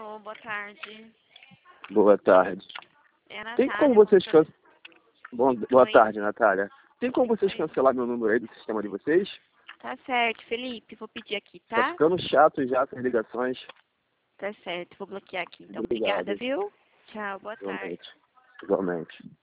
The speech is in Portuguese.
Alô, boa tarde. Boa tarde. É a Tem Natália. como vocês cancelar... Boa Oi. tarde, Natália. Tem como vocês Oi. cancelar meu número aí do sistema de vocês? Tá certo, Felipe. Vou pedir aqui, Tá tá? ficando chato já essas ligações. Tá certo, vou bloquear aqui. Então, Obrigado. obrigada, viu? Tchau, boa tarde. Igualmente. Igualmente.